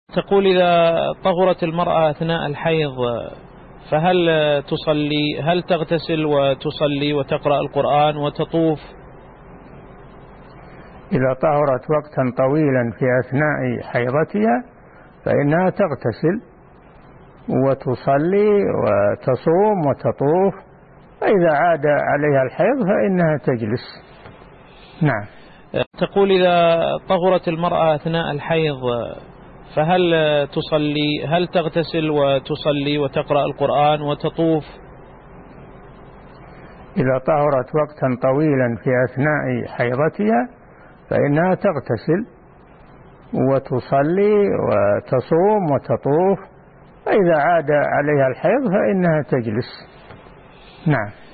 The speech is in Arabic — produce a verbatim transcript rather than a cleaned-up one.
تقول إذا طهرت المرأة أثناء الحيض فهل تصلي هل تغتسل وتصلي وتقرأ القرآن وتطوف؟ إذا طهرت وقتا طويلا في أثناء حيضتها فإنها تغتسل وتصلي وتصوم وتطوف، فإذا عاد عليها الحيض فإنها تجلس. نعم. تقول إذا طهرت المرأة أثناء الحيض فهل تصلي هل تغتسل وتصلي وتقرأ القرآن وتطوف؟ إذا طهرت وقتا طويلا في أثناء حيضتها فإنها تغتسل وتصلي وتصوم وتطوف، فإذا عاد عليها الحيض فإنها تجلس. نعم.